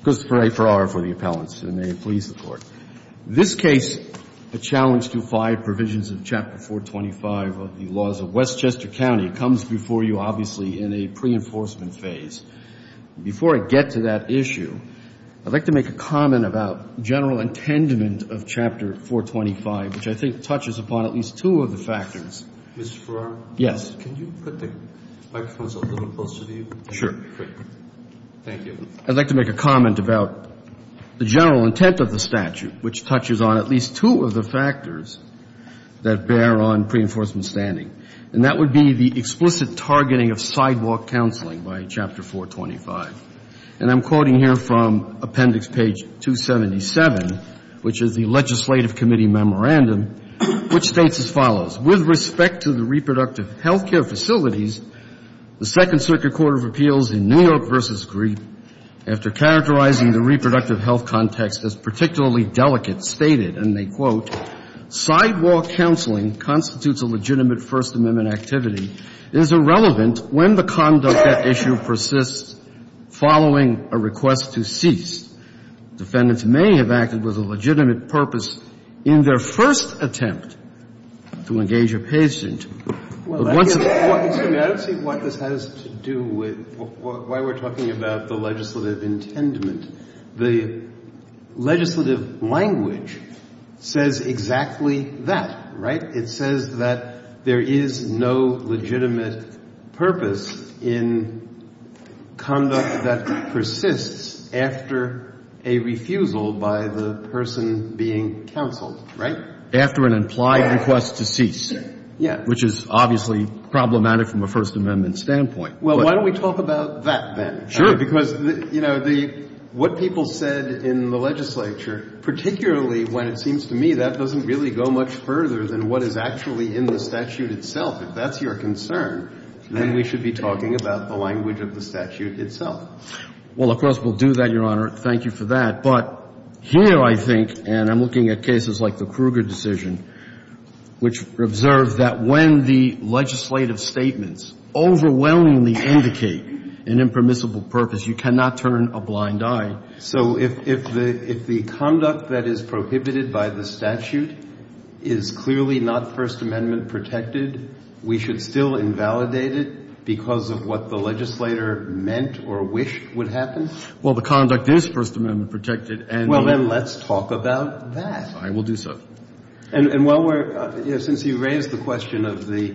Christopher A. Farrar for the appellants, and may it please the Court. This case, a challenge to 5 provisions of Chapter 425 of the laws of Westchester County, comes before you, obviously, in a pre-enforcement phase. Before I get to that issue, I'd like to make a comment about general intendment of Chapter 425, which I think touches upon at least 2 of the factors. Mr. Farrar? Yes. Can you put the microphones a little closer to you? Sure. Great. Thank you. I'd like to make a comment about the general intent of the statute, which touches on at least 2 of the factors that bear on pre-enforcement standing. And that would be the explicit targeting of sidewalk counseling by Chapter 425. And I'm quoting here from Appendix page 277, which is the Legislative Committee Memorandum, which states as follows. With respect to the reproductive health care facilities, the Second Circuit Court of Appeals in New York v. Greet, after characterizing the reproductive health context as particularly delicate, stated, and they quote, sidewalk counseling constitutes a legitimate First Amendment activity. It is irrelevant when the conduct at issue persists following a request to cease. Defendants may have acted with a legitimate purpose in their first attempt to engage a patient. Well, I don't see what this has to do with why we're talking about the legislative intendment. The legislative language says exactly that, right? It says that there is no legitimate purpose in conduct that persists after a refusal by the person being counseled, right? After an implied request to cease. Yeah. Which is obviously problematic from a First Amendment standpoint. Well, why don't we talk about that then? Sure. Because, what people said in the legislature, particularly when it seems to me that doesn't really go much further than what is actually in the statute itself. If that's your concern, then we should be talking about the language of the statute itself. Well, of course, we'll do that, Your Honor. Thank you for that. But here, I think, and I'm looking at cases like the Kruger decision, which observe that when the legislative statements overwhelmingly indicate an impermissible purpose, you cannot turn a blind eye. So if the conduct that is prohibited by the statute is clearly not First Amendment protected, we should still invalidate it because of what the legislator meant or wished would happen? Well, the conduct is First Amendment protected. And well, then let's talk about that. I will do so. And while we're, since you raised the question of the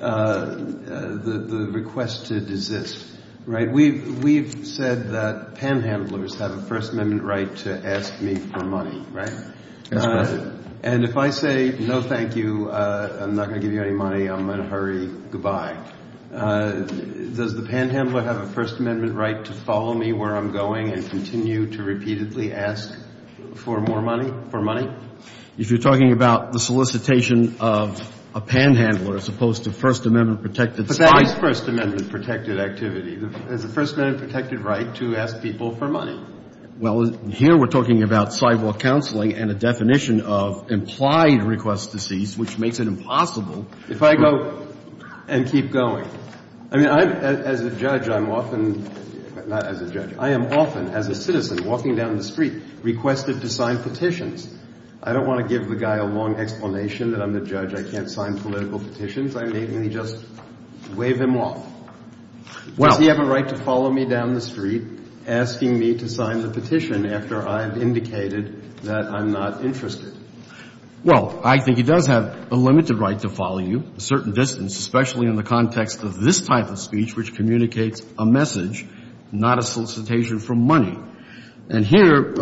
request to desist, right? We've said that panhandlers have a First Amendment right to ask me for money, right? That's correct. And if I say no, thank you, I'm not going to give you any money, I'm in a hurry, goodbye. Does the panhandler have a First Amendment right to follow me where I'm going and continue to repeatedly ask for more money, for money? If you're talking about the solicitation of a panhandler as opposed to First Amendment protected But that is First Amendment protected activity. There's a First Amendment protected right to ask people for money. Well, here we're talking about sidewalk counseling and a definition of implied request to cease, which makes it impossible. If I go and keep going. I mean, as a judge, I'm often, not as a judge, I am often, as a citizen, walking down the street, requested to sign petitions. I don't want to give the guy a long explanation that I'm the judge, I can't sign political petitions. I mainly just wave him off. Does he have a right to follow me down the street asking me to sign the petition after I've indicated that I'm not interested? Well, I think he does have a limited right to follow you a certain distance, especially in the context of this type of speech, which communicates a message, not a solicitation for money. And here,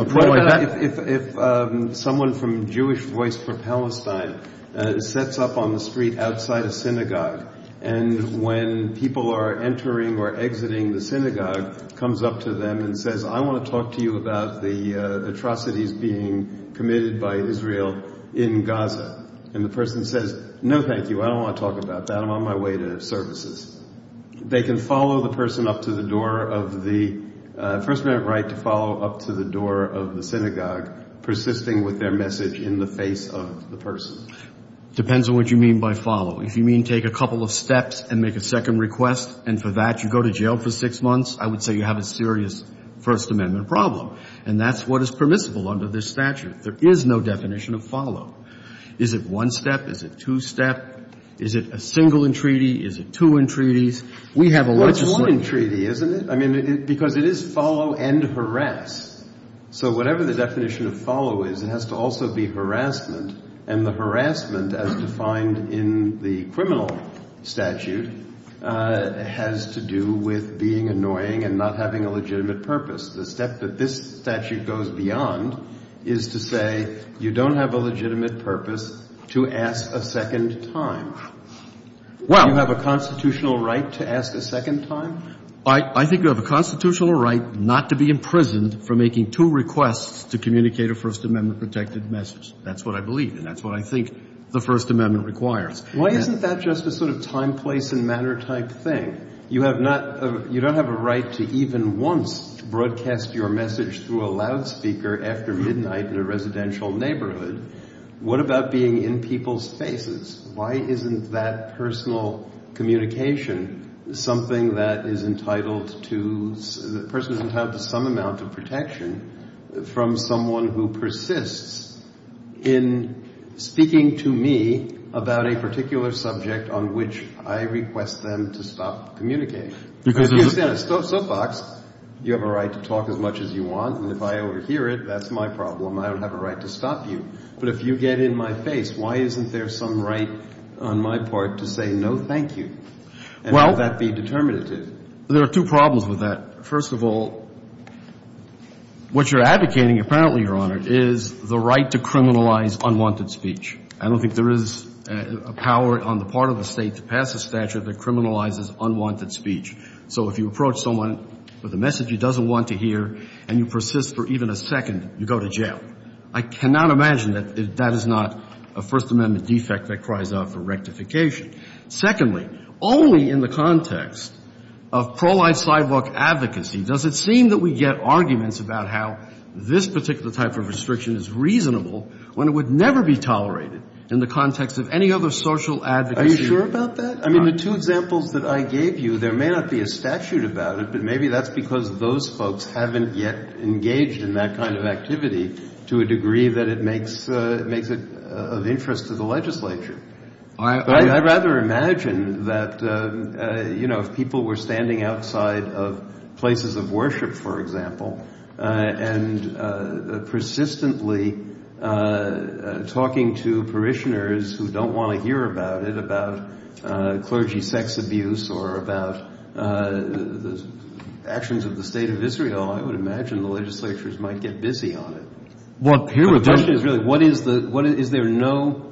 if someone from Jewish Voice for Palestine sets up on the street outside a synagogue, and when people are entering or exiting the synagogue, comes up to them and says, I want to talk to you about the atrocities being committed by Israel in Gaza. And the person says, no, thank you, I don't want to talk about that, I'm on my way to services. They can follow the person up to the door of the First Amendment right to follow up to the door of the synagogue, persisting with their message in the face of the person. Depends on what you mean by follow. If you mean take a couple of steps and make a second request, and for that you go to jail for 6 months, I would say you have a serious First Amendment problem. And that's what is permissible under this statute. There is no definition of follow. Is it one step? Is it two step? Is it a single entreaty? Is it two entreaties? We have a It's one entreaty, isn't it? I mean, because it is follow and harass. So whatever the definition of follow is, it has to also be harassment. And the harassment, as defined in the criminal statute, has to do with being annoying and not having a legitimate purpose. The step that this statute goes beyond is to say you don't have a legitimate purpose to ask a second time. Well, you have a constitutional right to ask a second time? I think you have a constitutional right not to be imprisoned for making two requests to communicate a First Amendment protected message. That's what I believe, and that's what I think the First Amendment requires. Why isn't that just a sort of time, place, and manner type thing? You don't have a right to even once broadcast your message through a loudspeaker after midnight in a residential neighborhood. What about being in people's faces? Why isn't that personal communication something that is entitled to, the person is entitled to some amount of protection from someone who persists in speaking to me about a particular subject on which I request them to stop communicating? Because if you stand at a soapbox, you have a right to talk as much as you want, and if I overhear it, that's my problem. I don't have a right to stop you. But if you get in my face, why isn't there some right on my part to say no thank you? And have that be determinative? There are two problems with that. First of all, what you're advocating, apparently, Your Honor, is the right to criminalize unwanted speech. I don't think there is a power on the part of the State to pass a statute that criminalizes unwanted speech. So if you approach someone with a message he doesn't want to hear and you persist for even a second, you go to jail. I cannot imagine that that is not a First Amendment defect that cries out for rectification. Secondly, only in the context of pro-life sidewalk advocacy does it seem that we get arguments about how this particular type of restriction is reasonable when it would never be tolerated in the context of any other social advocacy. Are you sure about that? I mean, the two examples that I gave you, there may not be a statute about it, but maybe that's because those folks haven't yet engaged in that kind of activity to a degree that it makes it of interest to the legislature. I'd rather imagine that, if people were standing outside of places of worship, for example, and persistently talking to parishioners who don't want to hear about it, about clergy sex abuse or about the actions of the State of Israel, I would imagine the legislatures might get busy on it. Well, the question is really,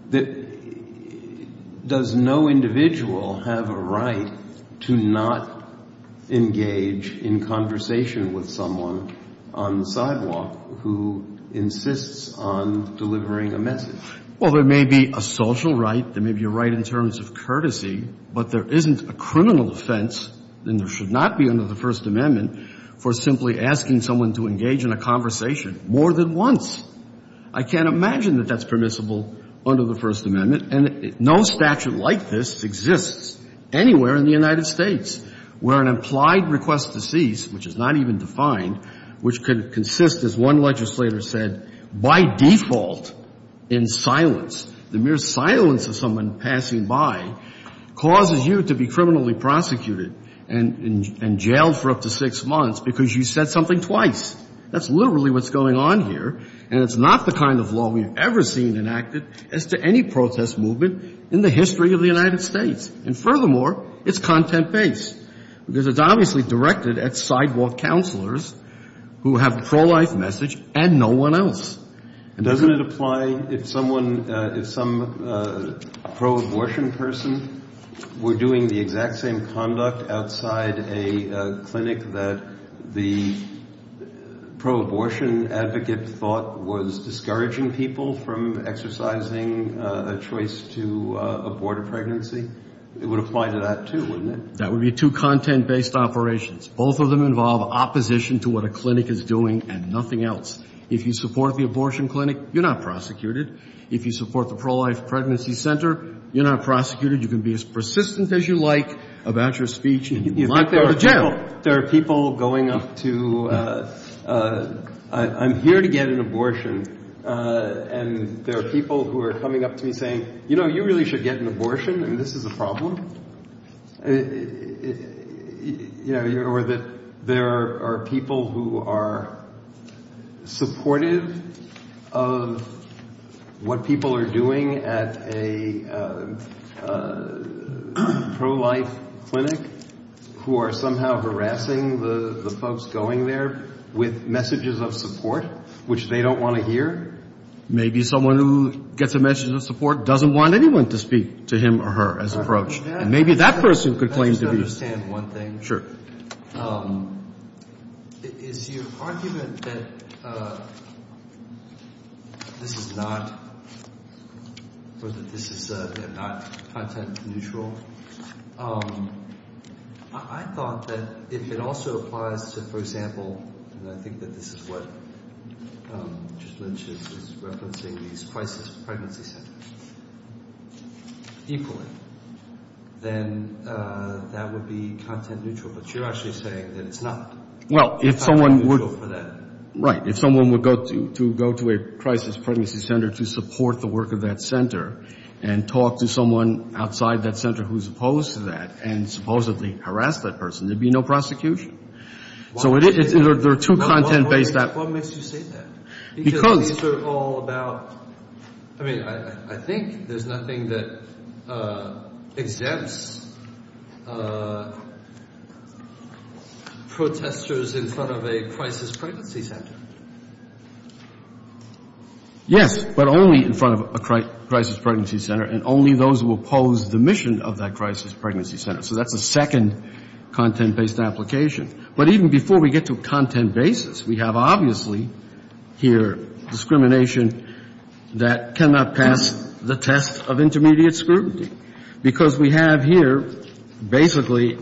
does no individual have a right to not engage in conversation with someone on the sidewalk who insists on delivering a message? Well, there may be a social right, there may be a right in terms of courtesy, but there isn't a criminal offense, and there should not be under the First Amendment, for simply asking someone to engage in a conversation more than once. I can't imagine that that's permissible under the First Amendment, and no statute like this exists anywhere in the United States where an implied request to cease, which is not even defined, which could consist, as one legislator said, by default in silence. The mere silence of someone passing by causes you to be criminally prosecuted and jailed for up to 6 months because you said something twice. That's literally what's going on here, and it's not the kind of law we've ever seen enacted as to any protest movement in the history of the United States. And furthermore, it's content-based, because it's obviously directed at sidewalk counselors who have a pro-life message and no one else. And doesn't it apply if some pro-abortion person were doing the exact same conduct outside a clinic that the pro-abortion advocate thought was discouraging people from exercising a choice to abort a pregnancy? It would apply to that too, wouldn't it? That would be two content-based operations. Both of them involve opposition to what a clinic is doing and nothing else. If you support the abortion clinic, you're not prosecuted. If you support the pro-life pregnancy center, You're not prosecuted. You can be as persistent as you like about your speech, and you will think not go to jail. There are people going up to, I'm here to get an abortion, and there are people who are coming up to me saying, you really should get an abortion, and this is a problem. Or that there are people who are supportive of what people are doing at a pro-life clinic who are somehow harassing the folks going there with messages of support, which they don't want to hear. Maybe someone who gets a message of support doesn't want anyone to speak to him or her as approached. And maybe that person could claim to be. I understand one thing. Sure. Is your argument that this is not, or that this is not content neutral? I thought that if it also applies to, for example, and I think that this is what Judge Lynch is referencing, these crisis pregnancy centers equally, then that would be content neutral. But you're actually saying that it's not. Well, if someone would, for that. right, if someone would go to a crisis pregnancy center to support the work of that center and talk to someone outside that center who's opposed to that and supposedly harass that person, there'd be no prosecution. So there are two content-based. What makes you say that? Because these are all about. I mean, I think there's nothing that exempts protesters in front of a crisis pregnancy center. yes, but only in front of a crisis pregnancy center, and only those who oppose the mission of that crisis pregnancy center. So that's a second content-based application. But even before we get to content basis, we have obviously here discrimination that cannot pass the test of intermediate scrutiny, because we have here basically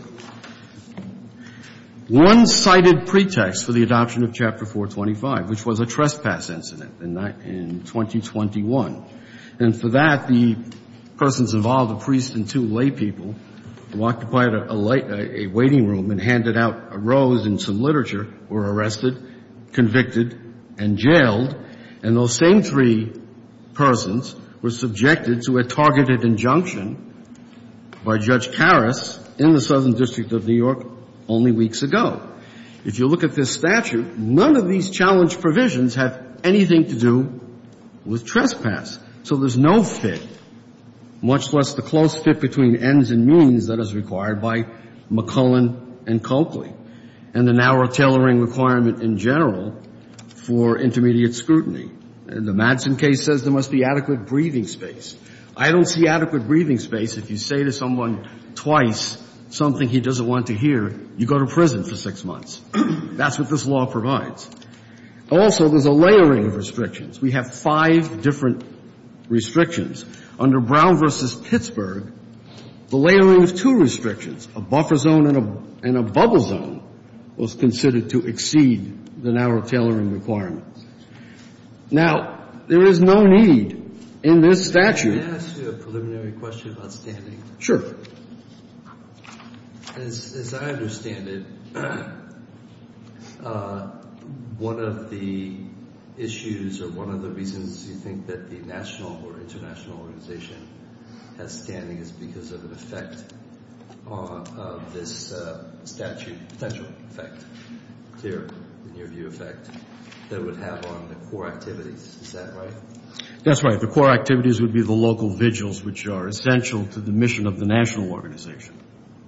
one-sided pretext for the adoption of Chapter 425, which was a trespass incident in 2021. And for that, the persons involved, a priest and two lay people, who occupied a waiting room and handed out a rose and some literature, were arrested, convicted, and jailed. And those same three persons were subjected to a targeted injunction by Judge Karras in the Southern District of New York only weeks ago. If you look at this statute, none of these challenge provisions have anything to do with trespass. So there's no fit, much less the close fit between ends and means that is required by McCullen and Coakley, and the narrow tailoring requirement in general for intermediate scrutiny. And the Madsen case says there must be adequate breathing space. I don't see adequate breathing space if you say to someone twice something he doesn't want to hear, you go to prison for 6 months. That's what this law provides. Also, there's a layering of restrictions. We have 5 different restrictions. Under Brown versus Pittsburgh, the layering of 2 restrictions, a buffer zone and a bubble zone, was considered to exceed the narrow tailoring requirements. Now, there is no need in this statute. May I ask you a preliminary question about standing? Sure. As I understand it, one of the issues or one of the reasons you think that the national or international organization has standing is because of an effect of this statute, potential effect, clear, in your view, effect that it would have on the core activities. Is that right? That's right. The core activities would be the local vigils, which are essential to the mission of the national organization.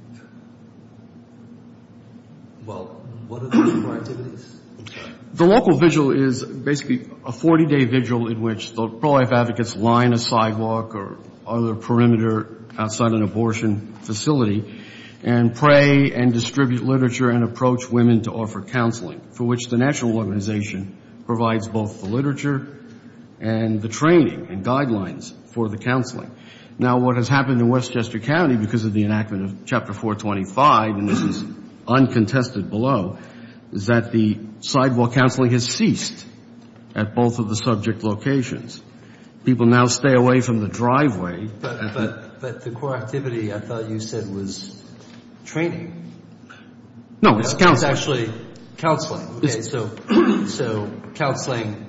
Well, what are those core activities? The local vigil is basically a 40-day vigil in which the pro-life advocates line a sidewalk or other perimeter outside an abortion facility and pray and distribute literature and approach women to offer counseling, for which the national organization provides both the literature and the training and guidelines for the counseling. Now, what has happened in Westchester County because of the enactment of Chapter 425, and this is uncontested below, is that the sidewalk counseling has ceased at both of the subject locations. People now stay away from the driveway. But But the core activity, I thought you said, was training. No, it's counseling. It's actually counseling. Okay, so counseling.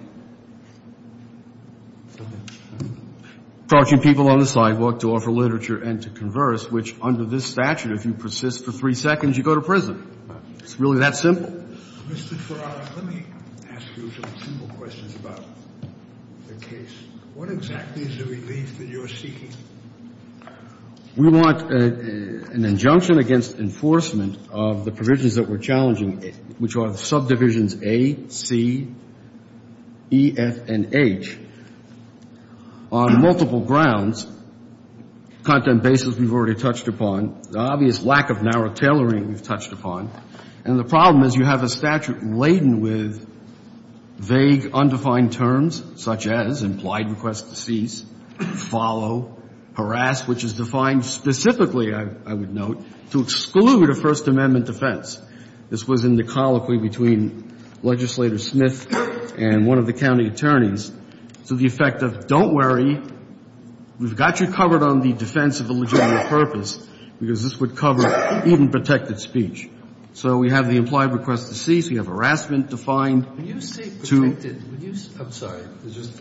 Approaching people on the sidewalk to offer literature and to converse, which under this statute, if you persist for 3 seconds, you go to prison. It's really that simple. Mr. Ferrara, let me ask you some simple questions about the case. What exactly is the relief that you're seeking? We want an injunction against enforcement of the provisions that we're challenging, which are the subdivisions A, C, E, F, and H, on multiple grounds. Content basis we've already touched upon. The obvious lack of narrow tailoring we've touched upon. And the problem is you have a statute laden with vague, undefined terms, such as implied request to cease, follow, harass, which is defined specifically, I would note, to exclude a First Amendment defense. This was in the colloquy between Legislator Smith and one of the county attorneys, to the effect of, don't worry, we've got you covered on the defense of a legitimate purpose, because this would cover even protected speech. So we have the implied request to cease, we have harassment defined. When you say protected, I'm sorry, it's just,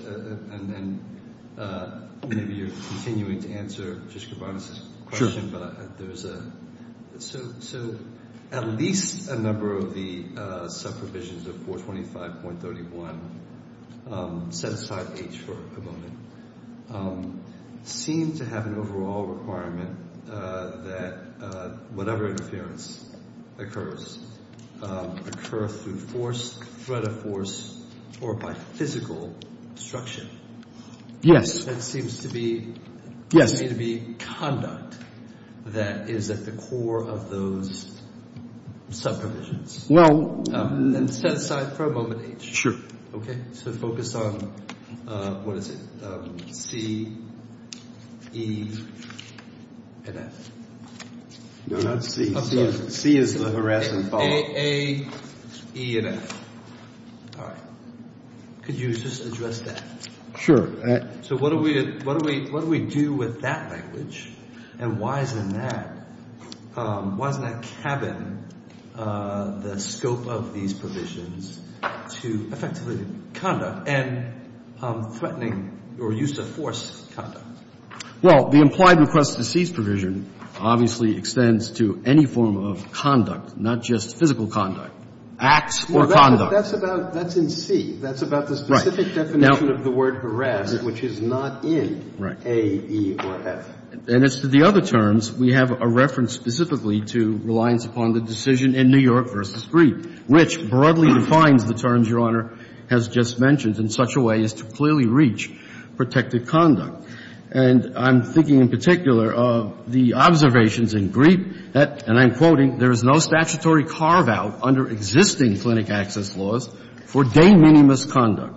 maybe you're continuing to answer Judge Cabanas' question, sure. But there's so at least a number of the subprovisions of 425.31, set aside H for a moment, seem to have an overall requirement that whatever interference occurs, occur through force, threat of force, or by physical obstruction. Yes. That seems to be conduct that is at the core of those subprovisions. Well, and set aside for a moment H. Sure. Okay, so focus on what is it? C, E, and F. No, not C. C is the harass and follow. A, E, and F. All right. Could you just address that? Sure. So what do we do with that language, and why isn't that cabin the scope of these provisions to effectively conduct and threatening or use of force conduct? Well, the implied request to cease provision obviously extends to any form of conduct, not just physical conduct, acts or conduct. That's in C. That's about the specific definition of the word harass, which is not in A, E, or F. And as to the other terms, we have a reference specifically to reliance upon the decision in New York versus Griep, which broadly defines the terms Your Honor has just mentioned in such a way as to clearly reach protected conduct. And I'm thinking in particular of the observations in Griep that, and I'm quoting, there is no statutory carve-out under existing clinic access laws for de minimis conduct.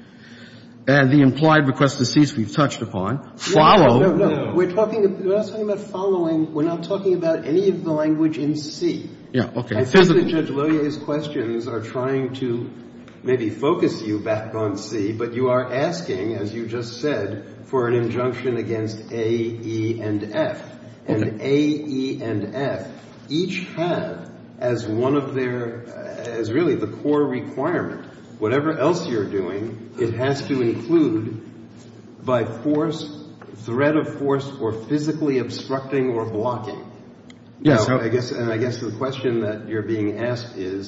And the implied request to cease we've touched upon. Follow. No. We're not talking about following. We're not talking about any of the language in C. Yeah, okay. I think that Judge Loya's questions are trying to maybe focus you back on C, but you are asking, as you just said, for an injunction against A, E, and F. And A, E, and F each have as one of their, as really the core requirement, whatever else you're doing, it has to include by force, threat of force, or physically obstructing or blocking. Yes. Now, I guess the question that you're being asked is,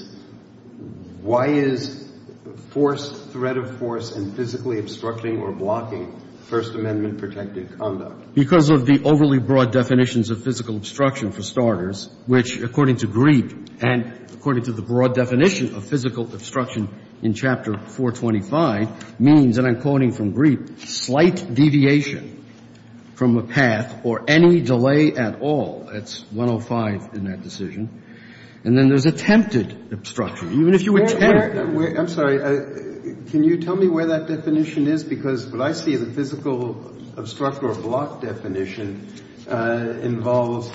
why is force, threat of force, and physically obstructing or blocking First Amendment protected conduct? Because of the overly broad definitions of physical obstruction, for starters, which, according to Griep and according to the broad definition of physical obstruction in Chapter 425, means, and I'm quoting from Griep, slight deviation from a path or any delay at all. That's 105 in that decision. And then there's attempted obstruction. Even if you attempt. I'm sorry. Can you tell me where that definition is? Because what I see, the physical obstruct or block definition involves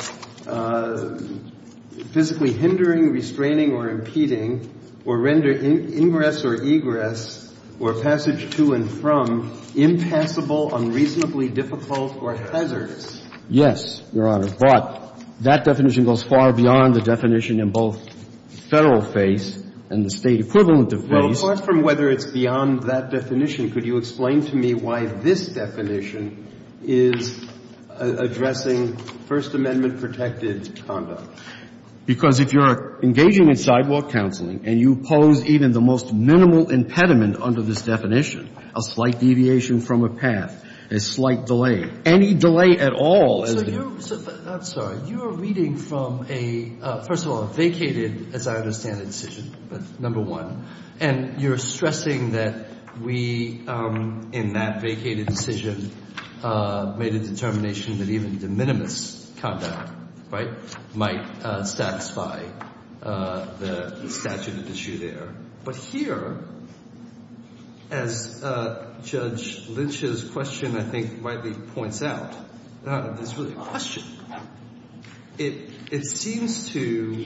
physically hindering, restraining, or impeding, or render ingress or egress or passage to and from impassable, unreasonably difficult, or hazardous. Yes, Your Honor, but that definition goes far beyond the definition in both Federal face and the State equivalent of face. Well, apart from whether it's beyond that definition, could you explain to me why this definition is addressing First Amendment protected conduct? Because if you're engaging in sidewalk counseling and you pose even the most minimal impediment under this definition, a slight deviation from a path, a slight delay, any delay at all. I'm sorry. You are reading from first of all, a vacated, as I understand the decision, but number one. And you're stressing that we, in that vacated decision, made a determination that even de minimis conduct, right, might satisfy the statute at issue there. But here, as Judge Lynch's question, I think, rightly points out, there's really a question. It seems to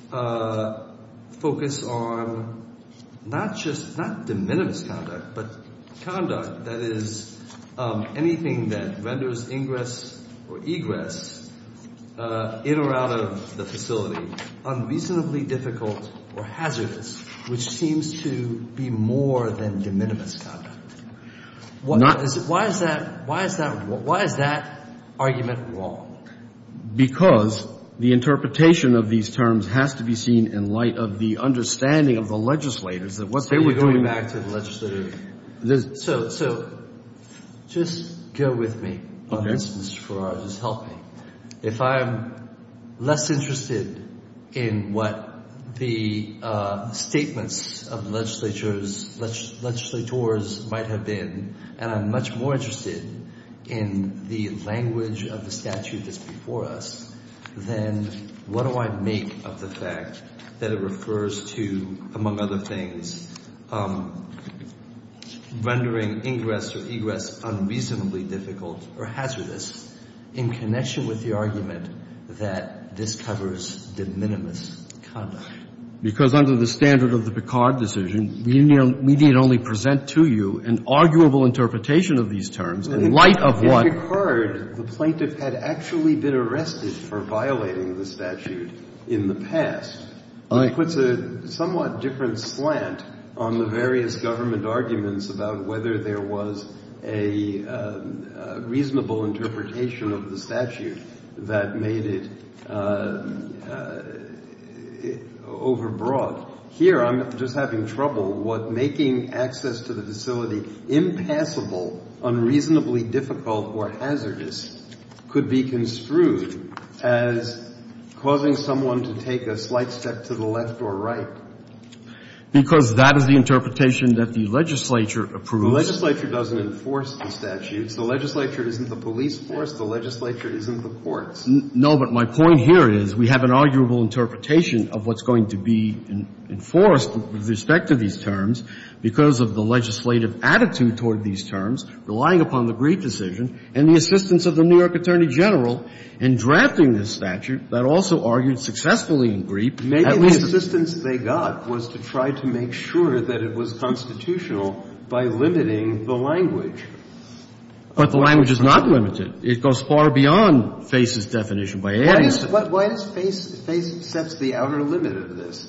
focus on not de minimis conduct, but conduct that is anything that renders ingress or egress in or out of the facility unreasonably difficult or hazardous, which seems to be more than de minimis conduct. Why is that argument wrong? Because the interpretation of these terms has to be seen in light of the understanding of the legislators that what they were doing. Going back to the legislative. So just go with me on this, Mr. Farrar. Just help me. If I'm less interested in what the statements of legislators might have been, and I'm much more interested in the language of the statute that's before us, then what do I make of the fact that it refers to, among other things, rendering ingress or egress unreasonably difficult or hazardous in connection with the argument that this covers de minimis conduct? Because under the standard of the Picard decision, we need only present to you an arguable interpretation of these terms in light of what? In Picard, the plaintiff had actually been arrested for violating the statute in the past. It puts a somewhat different slant on the various government arguments about whether there was a reasonable interpretation of the statute that made it overbroad. Here, I'm just having trouble making access to the facility impassable, unreasonably difficult, or hazardous could be construed as causing someone to take a slight step to the left or right. Because that is the interpretation that the legislature approves. The legislature doesn't enforce the statutes. The legislature isn't the police force. The legislature isn't the courts. No, but my point here is we have an arguable interpretation of what's going to be enforced with respect to these terms because of the legislative attitude toward these terms, relying upon the Griep decision and the assistance of the New York Attorney General in drafting this statute that also argued successfully in Griep. Maybe the assistance they got was to try to make sure that it was constitutional by limiting the language. But the language is not limited. It goes far beyond FACE's definition by adding. Why does FACE sets the outer limit of this?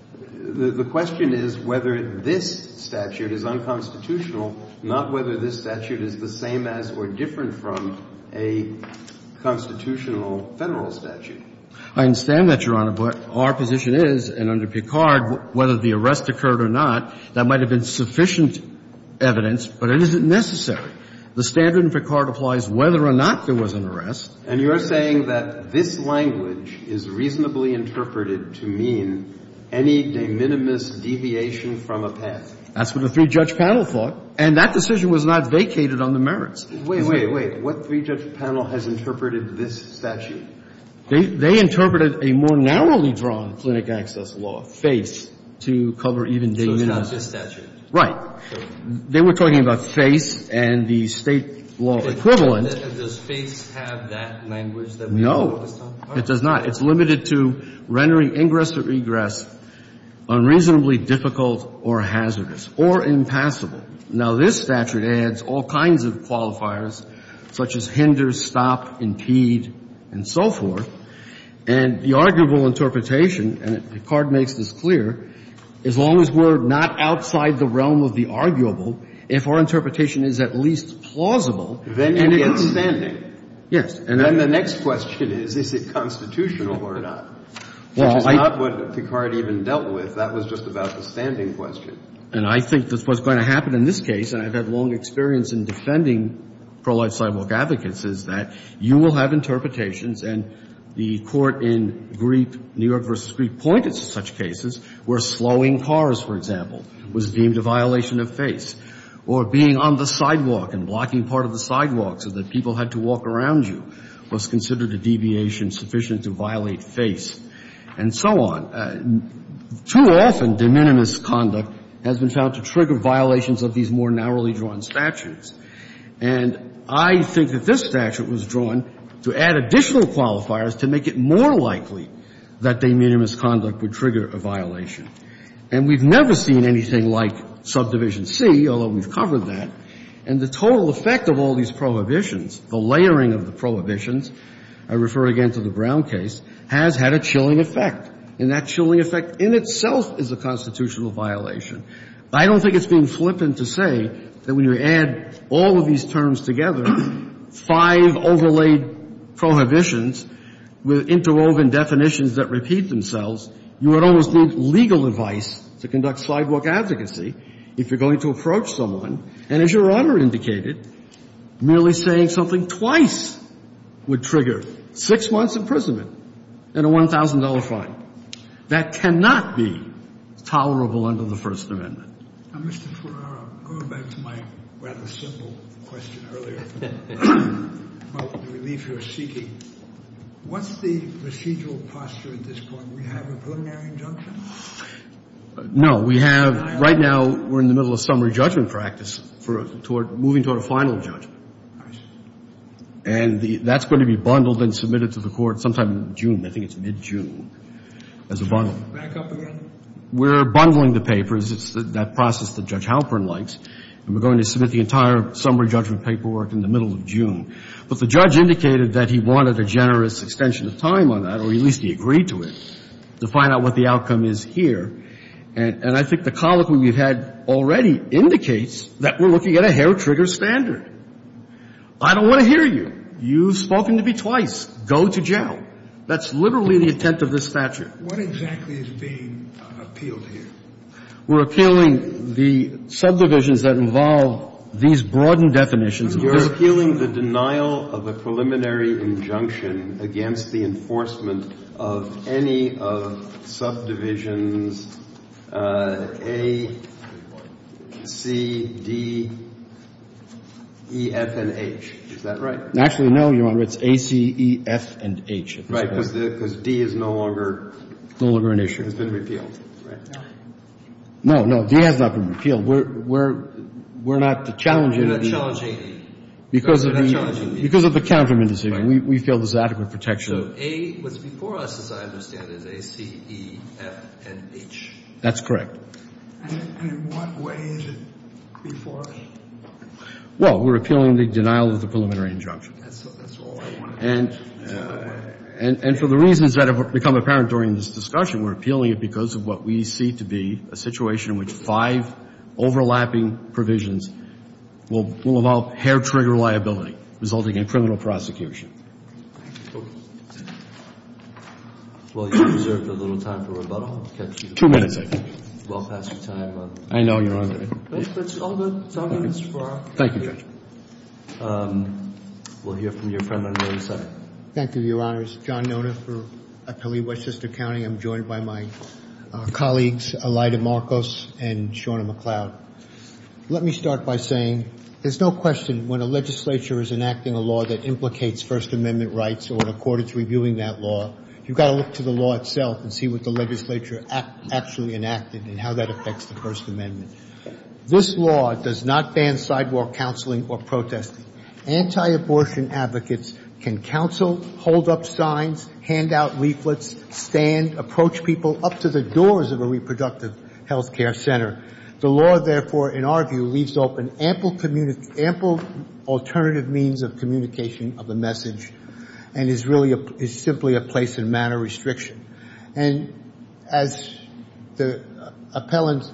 The question is whether this statute is unconstitutional, not whether this statute is the same as or different from a constitutional federal statute. I understand that, Your Honor, but our position is, and under Picard, whether the arrest occurred or not, that might have been sufficient evidence, but it isn't necessary. The standard in Picard applies whether or not there was an arrest. And you're saying that this language is reasonably interpreted to mean any de minimis deviation from a path. That's what a three-judge panel thought. And that decision was not vacated on the merits. Wait. What three-judge panel has interpreted this statute? They interpreted a more narrowly drawn clinic access law, FACE, to cover even de minimis. So it's not this statute? Right. They were talking about FACE and the state law equivalent. Does FACE have that language that we focused on? No, it does not. It's limited to rendering ingress or egress unreasonably difficult or hazardous or impassable. Now, this statute adds all kinds of qualifiers such as hinder, stop, impede, and so forth. And the arguable interpretation, and Picard makes this clear, as long as we're not outside the realm of the arguable, if our interpretation is at least plausible. Then you get standing. Yes. And then the next question is it constitutional or not? Well, Which is not what Picard even dealt with. That was just about the standing question. And I think that's what's going to happen in this case, and I've had long experience in defending pro-life sidewalk advocates, is that you will have interpretations, and the court in Greep, New York versus Greep, pointed to such cases where slowing cars, for example, was deemed a violation of face, or being on the sidewalk and blocking part of the sidewalk so that people had to walk around you was considered a deviation sufficient to violate face, and so on. Too often, de minimis conduct has been found to trigger violations of these more narrowly drawn statutes. And I think that this statute was drawn to add additional qualifiers to make it more likely that de minimis conduct would trigger a violation. And we've never seen anything like subdivision C, although we've covered that. And the total effect of all these prohibitions, the layering of the prohibitions, I refer again to the Brown case, has had a chilling effect. And that chilling effect in itself is a constitutional violation. I don't think it's being flippant to say that when you add all of these terms together, 5 overlaid prohibitions with interwoven definitions that repeat themselves, you would almost need legal advice to conduct sidewalk advocacy if you're going to approach someone. And as Your Honor indicated, merely saying something twice would trigger 6 months imprisonment and a $1,000 fine. That cannot be tolerable under the First Amendment. Now, Mr. Ferrara, going back to my rather simple question earlier about the relief you're seeking, what's the procedural posture at this point? We have a preliminary injunction? No, we have, right now, we're in the middle of summary judgment practice moving toward a final judgment. And that's going to be bundled and submitted to the court sometime in June. I think it's mid-June as a bundle. Back up again? We're bundling the papers. It's that process that Judge Halpern likes. And we're going to submit the entire summary judgment paperwork in the middle of June. But the judge indicated that he wanted a generous extension of time on that, or at least he agreed to it, to find out what the outcome is here. And I think the colloquy we've had already indicates that we're looking at a hair-trigger standard. I don't want to hear you. You've spoken to me twice. Go to jail. That's literally the intent of this statute. What exactly is being appealed here? We're appealing the subdivisions that involve these broadened definitions. You're appealing the denial of a preliminary injunction against the enforcement of any of subdivisions A, C, D, E, F, and H. Is that right? Actually, no, Your Honor. It's A, C, E, F, and H. Right, because D is no longer an issue. Has been repealed. Right. No, D has not been repealed. We're not challenging You're not challenging E. Because of the counterman decision. Right. We feel there's adequate protection. So A, what's before us, as I understand it, is A, C, E, F, and H. That's correct. And in what way is it before us? Well, we're appealing the denial of the preliminary injunction. That's all I wanted. And for the reasons that have become apparent during this discussion, we're appealing it because of what we see to be a situation in which 5 overlapping provisions will involve hair-trigger liability, resulting in criminal prosecution. Well, you reserved a little time for rebuttal. 2 minutes, I think. Well past your time. I know, Your Honor. It's all good. It's all good, Mr. Farrar. Thank you, Judge. We'll hear from your friend on the other side. Thank you, Your Honors. John Nona for Appellee Westchester County. I'm joined by my colleagues, Elida Marcos and Shauna McLeod. Let me start by saying there's no question when a legislature is enacting a law that implicates First Amendment rights or when a court is reviewing that law, you've got to look to the law itself and see what the legislature actually enacted and how that affects the First Amendment. This law does not ban sidewalk counseling or protesting. Anti-abortion advocates can counsel, hold up signs, hand out leaflets, stand, approach people up to the doors of a reproductive health care center. The law, therefore, in our view, leaves open ample alternative means of communication of a message and is simply a place and manner restriction. And as the appellants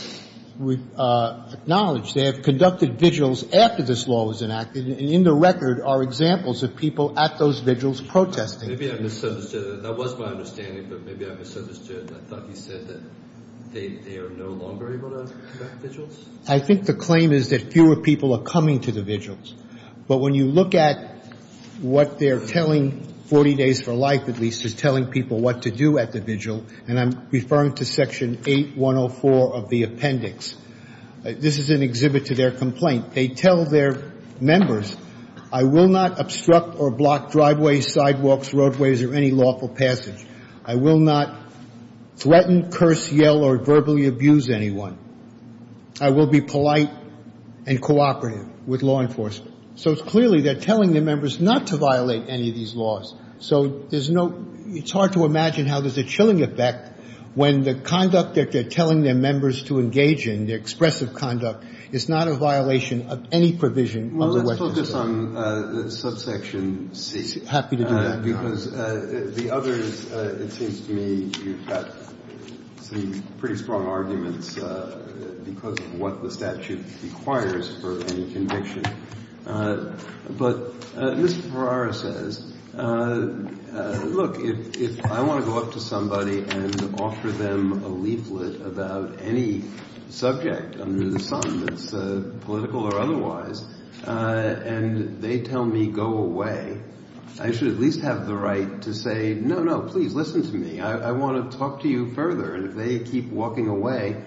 acknowledged, they have conducted vigils after this law was enacted, and in the record are examples of people at those vigils protesting. Maybe I misunderstood. That was my understanding, but maybe I misunderstood. I thought you said that they are no longer able to conduct vigils? I think the claim is that fewer people are coming to the vigils. But when you look at what they're telling 40 Days for Life, at least, is telling people what to do at the vigil, and I'm referring to Section 8104 of the appendix. This is an exhibit to their complaint. They tell their members, I will not obstruct or block driveways, sidewalks, roadways, or any lawful passage. I will not threaten, curse, yell, or verbally abuse anyone. I will be polite and cooperative with law enforcement. So it's clearly they're telling their members not to violate any of these laws. So it's hard to imagine how there's a chilling effect when the conduct that they're telling their members to engage in, their expressive conduct, is not a violation of any provision of the Westchester. Well, let's focus on subsection C. Happy to do that. Because the others, it seems to me, you've got some pretty strong arguments because of what the statute requires for any conviction. But Mr. Ferrara says, look, if I want to go up to somebody and offer them a leaflet about any subject under the sun that's political or otherwise, and they tell me go away, I should at least have the right to say, no, please listen to me. I want to talk to you further. And if they keep walking away,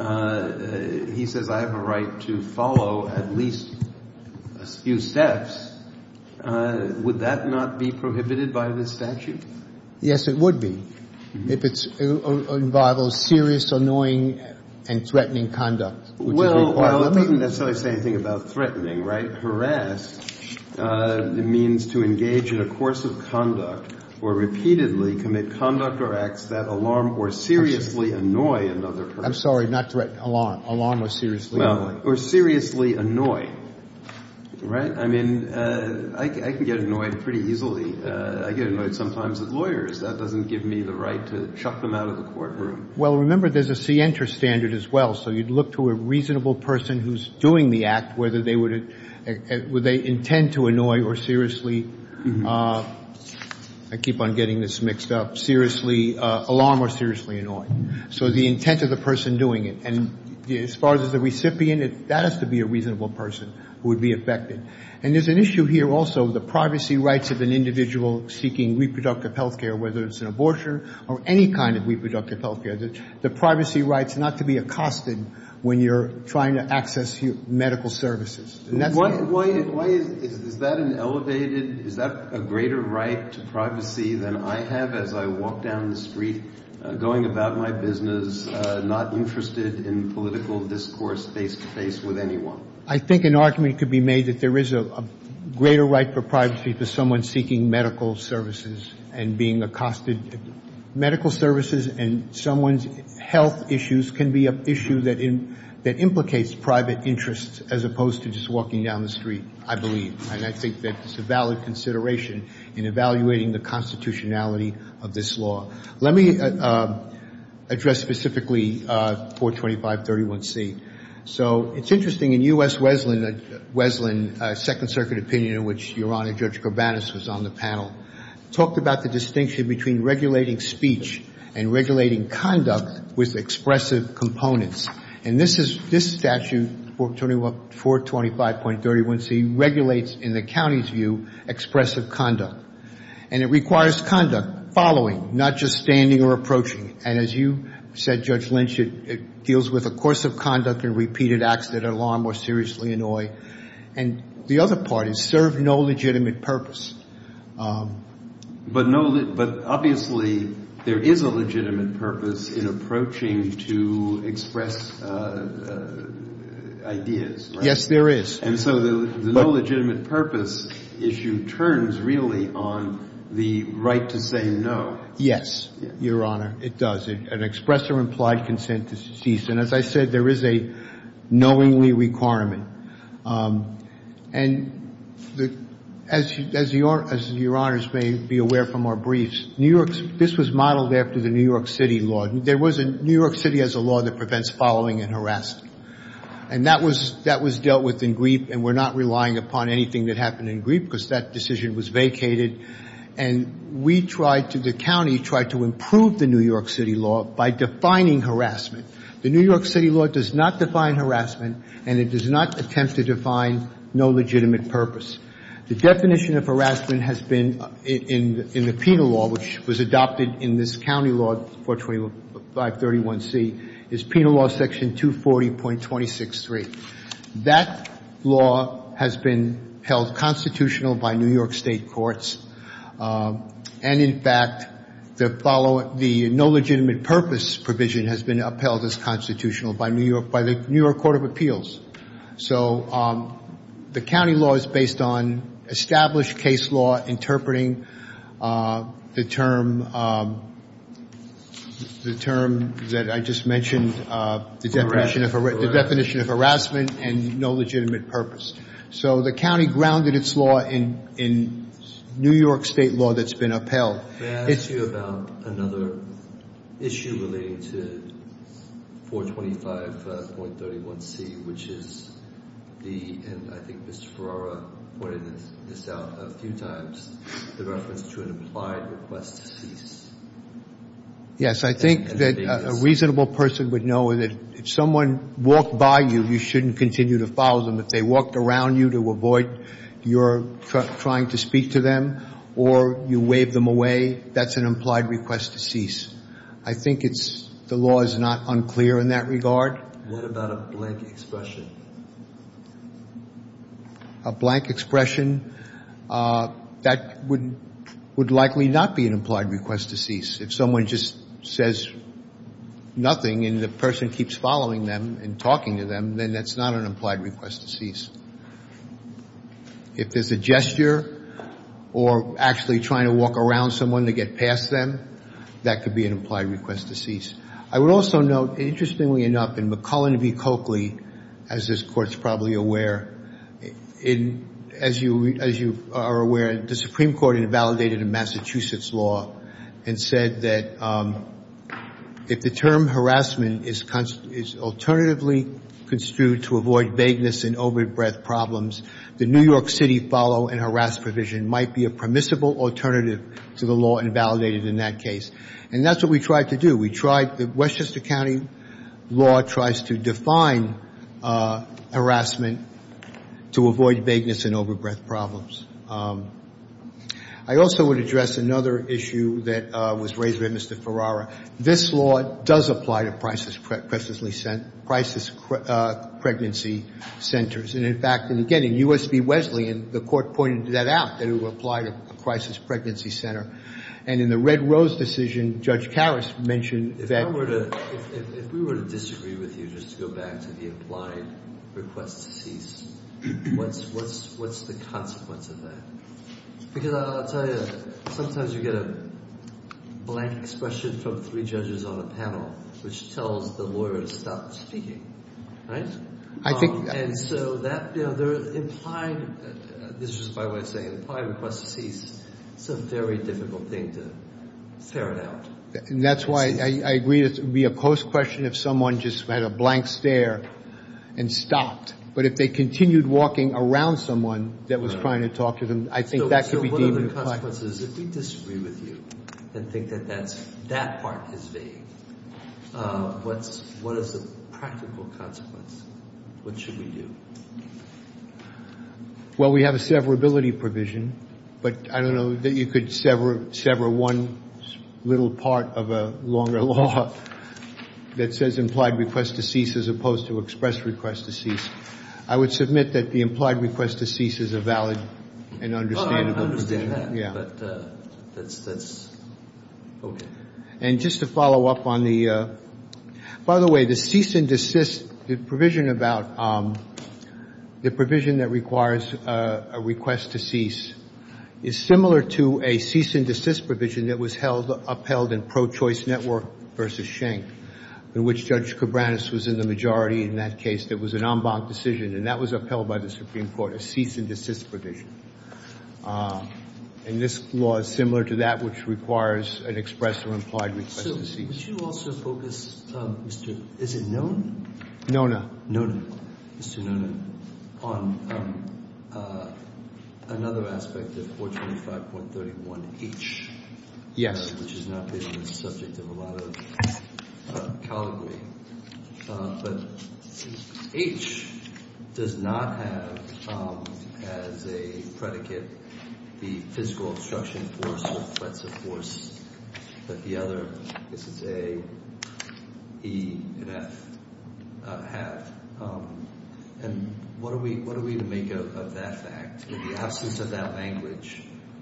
he says I have a right to follow at least a few steps. Would that not be prohibited by this statute? Yes, it would be. If it involves serious, annoying, and threatening conduct. Well, it doesn't necessarily say anything about threatening, right? Harass it means to engage in a course of conduct or repeatedly commit conduct or acts that alarm or seriously annoy another person. I'm sorry, not threaten, alarm. Alarm or seriously annoy. Or seriously annoy. Right? I mean, I can get annoyed pretty easily. I get annoyed sometimes at lawyers. That doesn't give me the right to chuck them out of the courtroom. Well, remember, there's a scienter standard as well. So you'd look to a reasonable person who's doing the act, whether they would they intend to annoy or seriously, I keep on getting this mixed up, seriously alarm or seriously annoy. So the intent of the person doing it. And as far as the recipient, that has to be a reasonable person who would be affected. And there's an issue here also, the privacy rights of an individual seeking reproductive health care, whether it's an abortion or any kind of reproductive health care. The privacy rights not to be accosted when you're trying to access medical services. And that's why is that is that a greater right to privacy than I have as I walk down the street going about my business, not interested in political discourse face-to-face with anyone? I think an argument could be made that there is a greater right for privacy for someone seeking medical services and being accosted. Medical services and someone's health issues can be an issue that implicates private interests as opposed to just walking down the street, I believe. And I think that it's a valid consideration in evaluating the constitutionality of this law. Let me address specifically 425-31C. So it's interesting in U.S. Wesleyan, Second Circuit opinion in which Your Honor Judge Corbanis was on the panel, talked about the distinction between regulating speech and regulating conduct with expressive components. And this statute, 425.31C, regulates, in the county's view, expressive conduct. And it requires conduct following, not just standing or approaching. And as you said, Judge Lynch, it deals with a course of conduct and repeated acts that alarm or seriously annoy. And the other part is serve no legitimate purpose. But obviously there is a legitimate purpose in approaching to express ideas, right? Yes, there is. And so the no legitimate purpose issue turns really on the right to say no. Yes, Your Honor, it does. An express or implied consent to cease. And as I said, there is a knowingly requirement. And And as your honors may be aware from our briefs, this was modeled after the New York City law. There was New York City has a law that prevents following and harassment. And that was dealt with in Griep, and we're not relying upon anything that happened in Griep because that decision was vacated. And the county tried to improve the New York City law by defining harassment. The New York City law does not define harassment, and it does not attempt to define no legitimate purpose. The definition of harassment has been in the penal law, which was adopted in this county law, 42531C, is Penal Law Section 240.263. That law has been held constitutional by New York State courts, and in fact, the no legitimate purpose provision has been upheld as constitutional by the New York Court of Appeals. So the county law is based on established case law interpreting the term that I just mentioned, the definition of harassment and no legitimate purpose. So the county grounded its law in New York State law that's been upheld. May I ask you about another issue relating to 425.31C, which is and I think Mr. Ferrara pointed this out a few times, the reference to an implied request to cease. Yes, I think that a reasonable person would know that if someone walked by you, you shouldn't continue to follow them. If they walked around you to avoid your trying to speak to them or you wave them away, that's an implied request to cease. I think the law is not unclear in that regard. What about a blank expression? A blank expression, that would likely not be an implied request to cease. If someone just says nothing and the person keeps following them and talking to them, then that's not an implied request to cease. If there's a gesture or actually trying to walk around someone to get past them, that could be an implied request to cease. I would also note, interestingly enough, in McCullen v. Coakley, as this Court's probably aware, as you are aware, the Supreme Court invalidated a Massachusetts law and said that if the term harassment is alternatively construed to avoid vagueness and over-breath problems, the New York City follow and harass provision might be a permissible alternative to the law invalidated in that case. And that's what we tried to do. The Westchester County law tries to define harassment to avoid vagueness and over-breath problems. I also would address another issue that was raised by Mr. Ferrara. This law does apply to crisis pregnancy centers. And in fact, and again, in U.S. v. Wesleyan, the Court pointed that out, that it would apply to a crisis pregnancy center. And in the Red Rose decision, Judge Karras mentioned that if we were to disagree with you, just to go back to the implied request to cease, what's the consequence of that? Because I'll tell you, sometimes you get a blank expression from 3 judges on a panel, which tells the lawyer to stop speaking, right? I think, and so that, they're implied. This is just by way of saying implied request to cease. It's a very difficult thing to ferret out. And that's why I agree it would be a close question if someone just had a blank stare and stopped. But if they continued walking around someone that was trying to talk to them, I think that could be deemed implied. So what are the consequences if we disagree with you and think that that part is vague? What is the practical consequence? What should we do? Well, we have a severability provision, but I don't know that you could sever one little part of a longer law that says implied request to cease as opposed to express request to cease. I would submit that the implied request to cease is a valid and understandable provision. I understand that, yeah. But that's okay. And just to follow up on by the way, the cease and desist, the provision about the provision that requires a request to cease is similar to a cease and desist provision that was upheld in Pro-Choice Network versus Schenck. in which Judge Cabranes was in the majority in that case. There was an en banc decision, and that was upheld by the Supreme Court, a cease and desist provision. And this law is similar to that, which requires an express or implied request to cease. Would you also focus, is it known? Nona. Mr. Nona, on another aspect of 425.31H. Yes. Which has not been the subject of a lot of colloquy. But H does not have as a predicate the physical obstruction force or threats of force that the other, I guess it's A, E, and F have. And what are we to make of that fact in the absence of that language,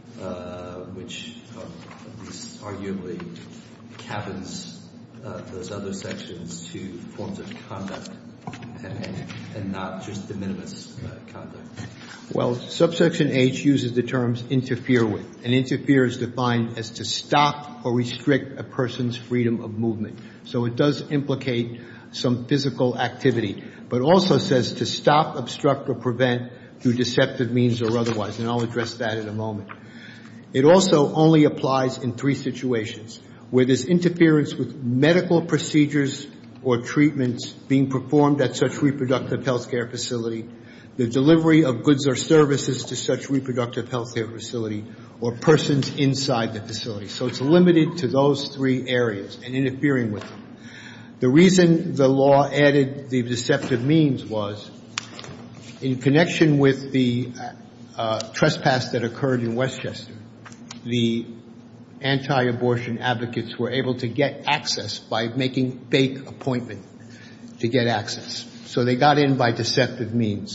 which at least arguably cabins those other sections to forms of conduct and not just de minimis conduct? Well, subsection H uses the terms interfere with, and interfere is defined as to stop or restrict a person's freedom of movement. So it does implicate some physical activity, but also says to stop, obstruct, or prevent through deceptive means or otherwise, and I'll address that in a moment. It also only applies in 3 situations: where there's interference with medical procedures or treatments being performed at such reproductive health care facility, the delivery of goods or services to such reproductive health care facility, or persons inside the facility. So it's limited to those 3 areas and interfering with them. The reason the law added the deceptive means was in connection with the trespass that occurred in Westchester. The anti-abortion advocates were able to get access by making fake appointment to get access. So they got in by deceptive means.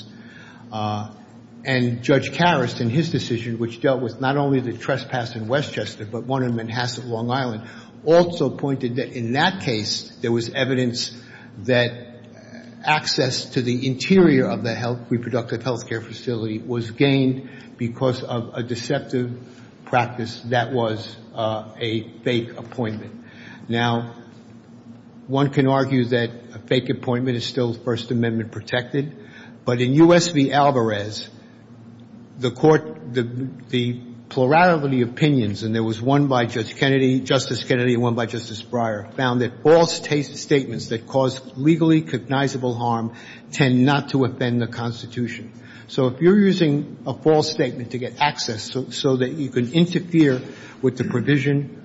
And Judge Karras, in his decision, which dealt with not only the trespass in Westchester, but one in Manhasset, Long Island, also pointed that in that case there was evidence that access to the interior of the reproductive health care facility was gained because of a deceptive practice that was a fake appointment. Now, one can argue that a fake appointment is still First Amendment protected, but in U.S. v. Alvarez, the court, the plurality of opinions, and there was one by Justice Kennedy, and one by Justice Breyer, found that false statements that cause legally cognizable harm tend not to offend the Constitution. So if you're using a false statement to get access so that you can interfere with the provision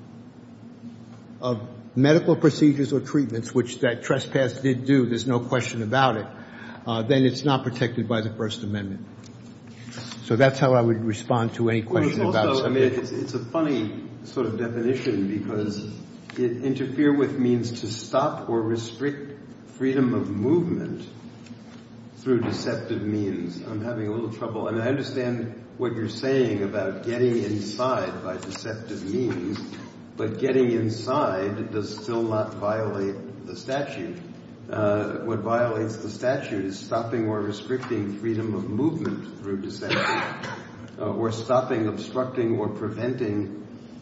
of medical procedures or treatments, which that trespass did do, there's no question about it, then it's not protected by the First Amendment. So that's how I would respond to any question about also, it's a funny sort of definition because it interfere with means to stop or restrict freedom of movement through deceptive means. I'm having a little trouble. I mean, I understand what you're saying about getting inside by deceptive means, but getting inside does still not violate the statute. What violates the statute is stopping or restricting freedom of movement through deception, or stopping, obstructing, or preventing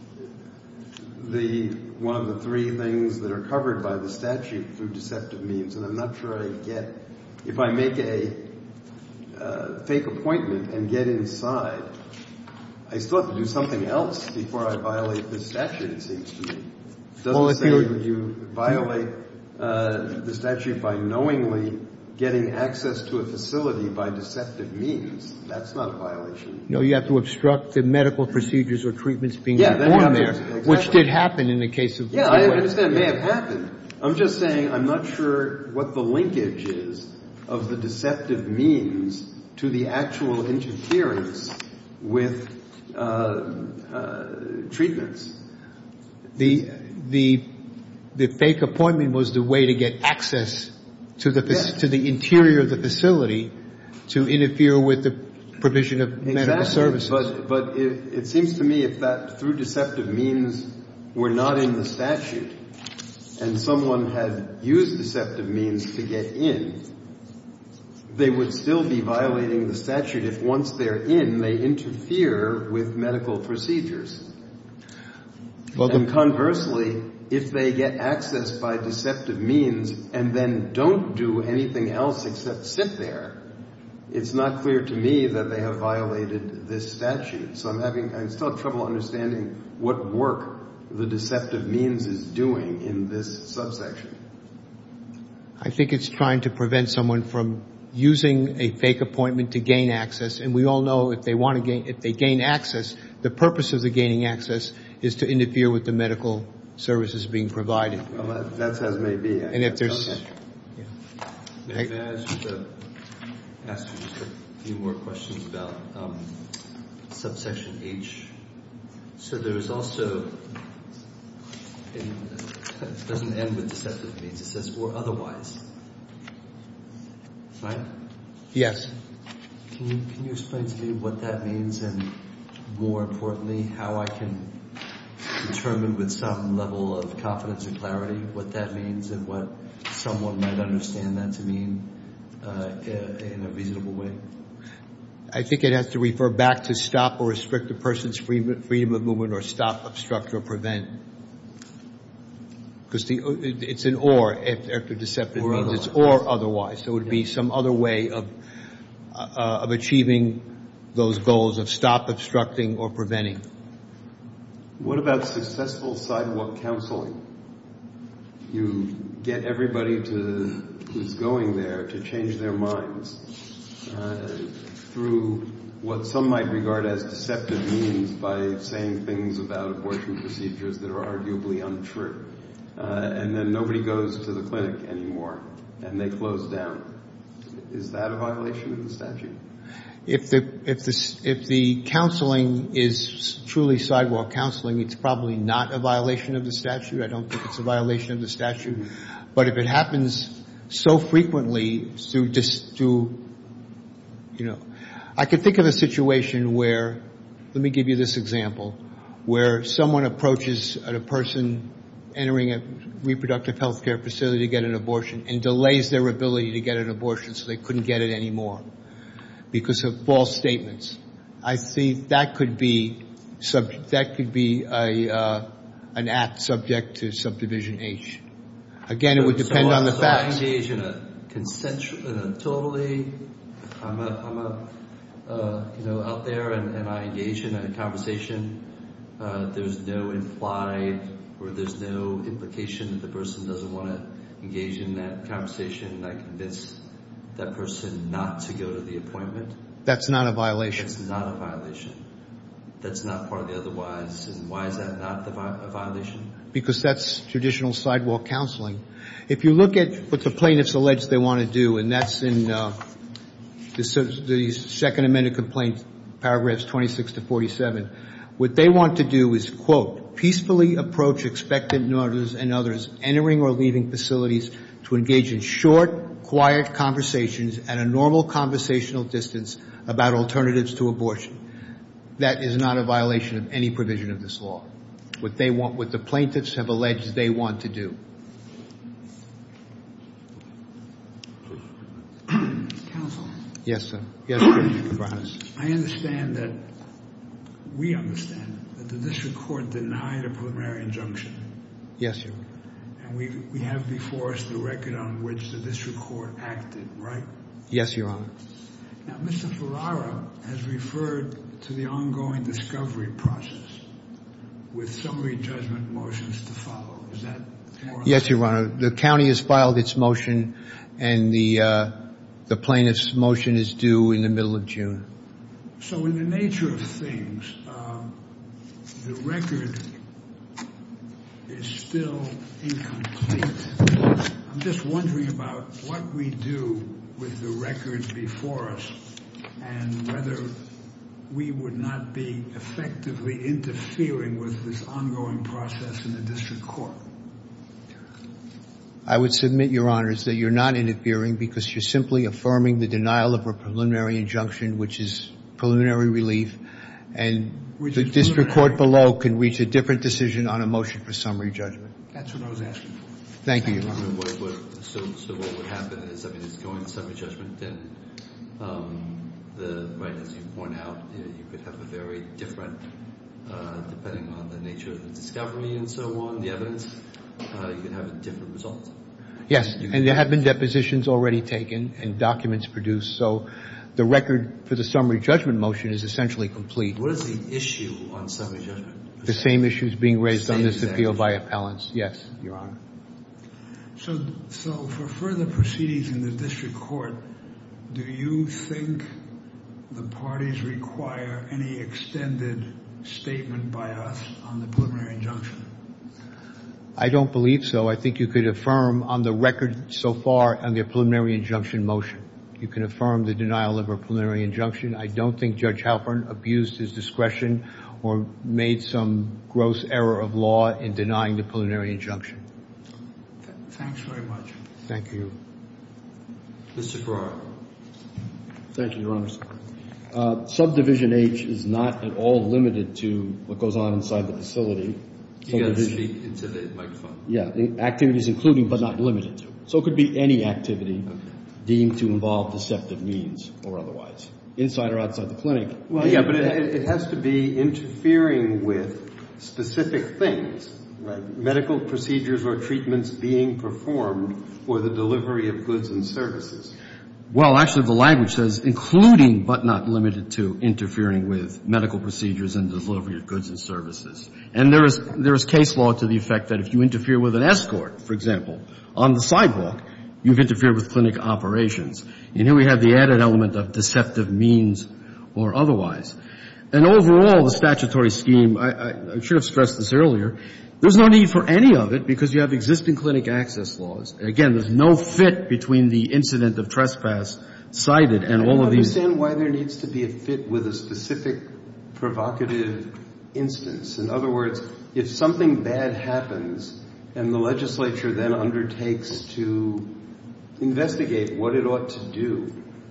one of the 3 things that are covered by the statute through deceptive means. And I'm not sure I get, if I make a fake appointment and get inside, I still have to do something else before I violate this statute, it seems to me. It doesn't say that you violate the statute by knowingly getting access to a facility by deceptive means. That's not a violation. No, you have to obstruct the medical procedures or treatments being performed there, exactly. Which did happen in the case of... Yeah, I understand it may have happened. I'm just saying I'm not sure what the linkage is of the deceptive means to the actual interference with treatments. The fake appointment was the way to get access to the interior of the facility to interfere with the provision of medical services. But it seems to me if that through deceptive means were not in the statute and someone had used deceptive means to get in, they would still be violating the statute if once they're in, they interfere with medical procedures. And conversely, if they get access by deceptive means and then don't do anything else except sit there, it's not clear to me that they have violated this statute. So I still have trouble understanding what work the deceptive means is doing in this subsection. I think it's trying to prevent someone from using a fake appointment to gain access, and we all know if they gain access, the purpose of the gaining access is to interfere with the medical services being provided. Well, that's as may be. And if there's... Okay. May I ask you just a few more questions about subsection H? So there is also, it doesn't end with deceptive means, it says or otherwise, right? Yes. Can you explain to me what that means, and more importantly, how I can determine with some level of confidence and clarity what that means and what someone might understand that to mean in a reasonable way? I think it has to refer back to stop or restrict a person's freedom of movement, or stop, obstruct, or prevent. Because it's an or after deceptive or means. Otherwise. It's or otherwise. So it would be some other way of achieving those goals of stop, obstructing, or preventing. What about successful sidewalk counseling? You get everybody who's going there to change their minds through what some might regard as deceptive means by saying things about abortion procedures that are arguably untrue. And then nobody goes to the clinic anymore, and they close down. Is that a violation of the statute? If the counseling is truly sidewalk counseling, it's probably not a violation of the statute. I don't think it's a violation of the statute. Mm-hmm. But if it happens so frequently I could think of a situation where, let me give you this example, where someone approaches a person entering a reproductive health care facility to get an abortion and delays their ability to get an abortion so they couldn't get it anymore because of false statements. I see that could be an act subject to subdivision H. Again, it would depend on the facts. So I engage in a totally, I'm out there and I engage in a conversation. There's no implied or there's no implication that the person doesn't want to engage in that conversation. I convince that person not to go to the appointment. That's not a violation. That's not a violation. That's not part of the otherwise. And why is that not a violation? Because that's traditional sidewalk counseling. If you look at what the plaintiffs allege they want to do, and that's in the Second Amendment complaint, paragraphs 26 to 47, what they want to do is, quote, peacefully approach expectant mothers and others entering or leaving facilities to engage in short, quiet conversations at a normal conversational distance about alternatives to abortion. That is not a violation of any provision of this law. What the plaintiffs have alleged they want to do. Counsel. Yes, sir. Yes, Judge. I understand that we understand that the district court denied a preliminary injunction. Yes, Your Honor. And we have before us the record on which the district court acted, right? Yes, Your Honor. Now, Mr. Ferrara has referred to the ongoing discovery process with summary judgment motions to follow. Is that more? Yes, Your Honor. The county has filed its motion, and the plaintiff's motion is due in the middle of June. So in the nature of things, the record is still incomplete. I'm just wondering about what we do with the record before us and whether we would not be effectively interfering with this ongoing process in the district court. I would submit, Your Honors, that you're not interfering because you're simply affirming the denial of a preliminary injunction, which is preliminary relief, and the district court below can reach a different decision on a motion for summary judgment. That's what I was asking for. Thank you, Your Honor. So what would happen is, it's going to summary judgment, then right, as you point out, you could have a very different depending on the nature of the discovery and so on, the evidence, you could have a different result. Yes, and there have been depositions already taken and documents produced, so the record for the summary judgment motion is essentially complete. What is the issue on summary judgment? The same issues being raised on this appeal by issue. appellants. Yes, Your Honor. So for further proceedings in the district court, do you think the parties require any extended statement by us on the preliminary injunction? I don't believe so. I think you could affirm on the record so far on the preliminary injunction motion. You can affirm the denial of a preliminary injunction. I don't think Judge Halpern abused his discretion or made some gross error of law in denying the preliminary injunction. Thanks very much. Thank you. Mr. Ferraro. Thank you, Your Honors. Subdivision H is not at all limited to what goes on inside the facility. You got to speak into the microphone. Yeah, activities including but not limited to. So it could be any activity deemed to involve deceptive means or otherwise, inside or outside the clinic. Well, yeah, but it has to be interfering with specific things, like medical procedures or treatments being performed for the delivery of goods and services. Well, actually, the language says including but not limited to interfering with medical procedures and delivery of goods and services. And there is case law to the effect that if you interfere with an escort, for example, on the sidewalk, you've interfered with clinic operations. And here we have the added element of deceptive means or otherwise. And overall, the statutory scheme, I should have stressed this earlier, there's no need for any of it because you have existing clinic access laws. Again, there's no fit between the incident of trespass cited and all of these. I don't understand why there needs to be a fit with a specific provocative instance. In other words, if something bad happens and the legislature then undertakes to investigate what it ought to do,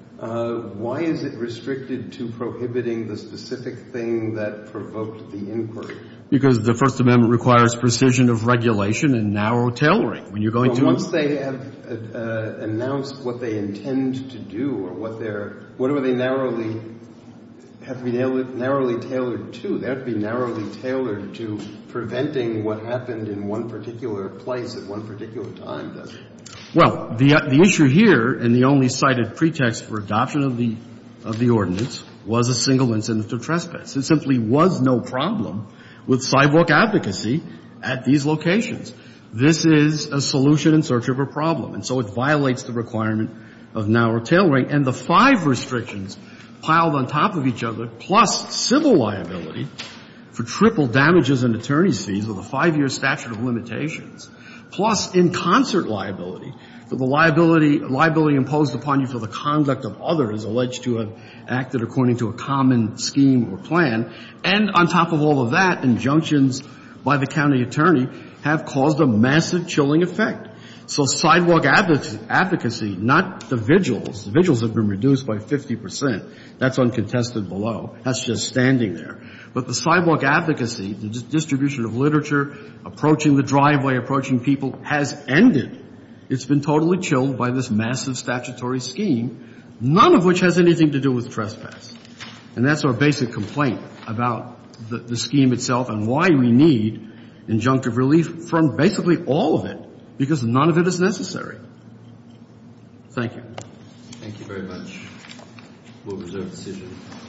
why is it restricted to prohibiting the specific thing that provoked the inquiry? Because the First Amendment requires precision of regulation and narrow tailoring. When you're going to once they have announced what they intend to do or whatever they narrowly have to be narrowly tailored to, they have to be narrowly tailored to preventing what happened in one particular place at one particular time, doesn't it? Well, the issue here and the only cited pretext for adoption of the ordinance was a single incident of trespass. There simply was no problem with sidewalk advocacy at these locations. This is a solution in search of a problem, and so it violates the requirement of narrow tailoring. And the 5 restrictions piled on top of each other, plus civil liability for triple damages and attorney's fees with a 5-year statute of limitations, plus in-concert liability for the liability imposed upon you for the conduct of others alleged to have acted according to a common scheme or plan. And on top of all of that, injunctions by the county attorney have caused a massive chilling effect. So sidewalk advocacy, not the vigils. The vigils have been reduced by 50%. That's uncontested below. That's just standing there. But the sidewalk advocacy, the distribution of literature, approaching the driveway, approaching people, has ended. It's been totally chilled by this massive statutory scheme, none of which has anything to do with trespass. And that's our basic complaint about the scheme itself and why we need injunctive relief from basically all of it, because none of it is necessary. Thank you. Thank you very much. We'll reserve decision.